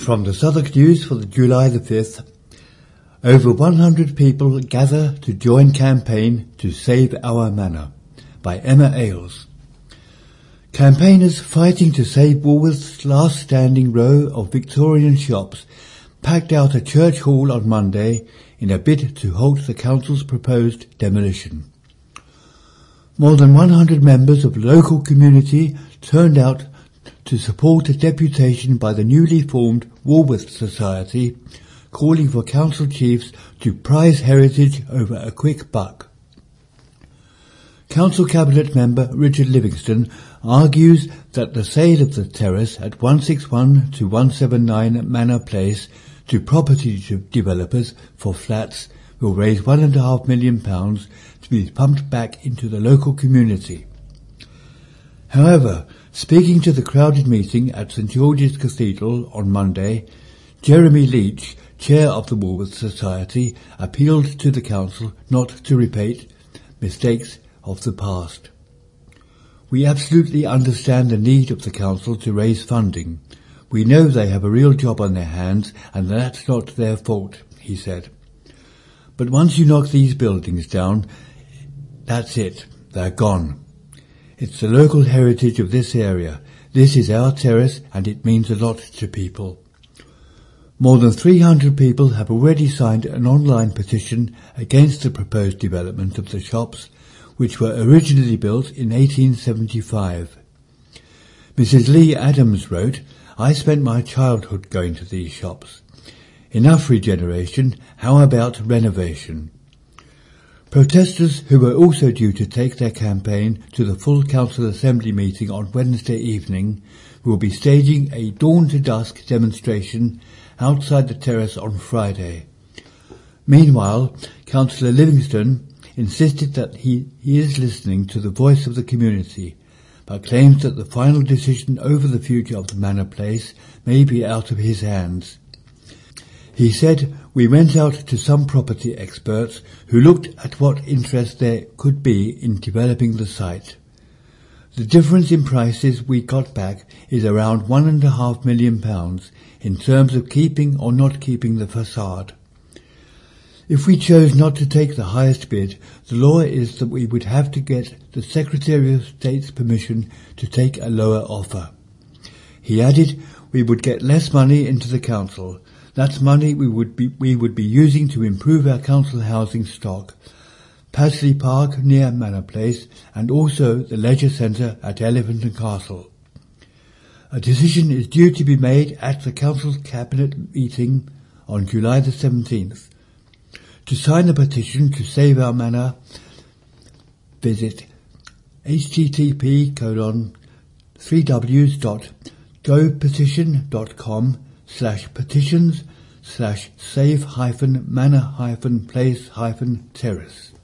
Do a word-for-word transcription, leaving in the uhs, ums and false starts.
From the Southwark News for the July the fifth, over one hundred people gather to join campaign to save our manor, by Emma Ailes. Campaigners fighting to save Woolworth's last standing row of Victorian shops packed out a church hall on Monday in a bid to halt the council's proposed demolition. More than one hundred members of the local community turned out to support a deputation by the newly formed Woolworth Society calling for council chiefs to prize heritage over a quick buck. Council Cabinet member Richard Livingston argues that the sale of the terrace at one sixty-one to one seventy-nine Manor Place to property developers for flats will raise one and a half million pounds to be pumped back into the local community. However, speaking to the crowded meeting at St George's Cathedral on Monday, Jeremy Leach, chair of the Woolworth Society, appealed to the council not to repeat mistakes of the past. We absolutely understand the need of the council to raise funding. We know they have a real job on their hands and that's not their fault, he said. But once you knock these buildings down, that's it, they're gone. It's the local heritage of this area. This is our terrace and it means a lot to people. More than three hundred people have already signed an online petition against the proposed development of the shops, which were originally built in eighteen seventy-five. Missus Lee Adams wrote, "I spent my childhood going to these shops. Enough regeneration, how about renovation?" Protesters who were also due to take their campaign to the full council assembly meeting on Wednesday evening will be staging a dawn-to-dusk demonstration outside the terrace on Friday. Meanwhile, Councillor Livingston insisted that he, he is listening to the voice of the community, but claims that the final decision over the future of the Manor Place may be out of his hands. He said, "We went out to some property experts who looked at what interest there could be in developing the site. The difference in prices we got back is around one and a half million pounds in terms of keeping or not keeping the facade. If we chose not to take the highest bid, the law is that we would have to get the Secretary of State's permission to take a lower offer." He added, "We would get less money into the council. That's money we would be we would be using to improve our council housing stock, Padsley Park near Manor Place, and also the leisure centre at Elephant and Castle. A decision is due to be made at the council's cabinet meeting on July the seventeenth. To sign the petition to save our manor, visit http colon three w's dot gopetition.com slash petitions slash save hyphen manor hyphen place hyphen terrace.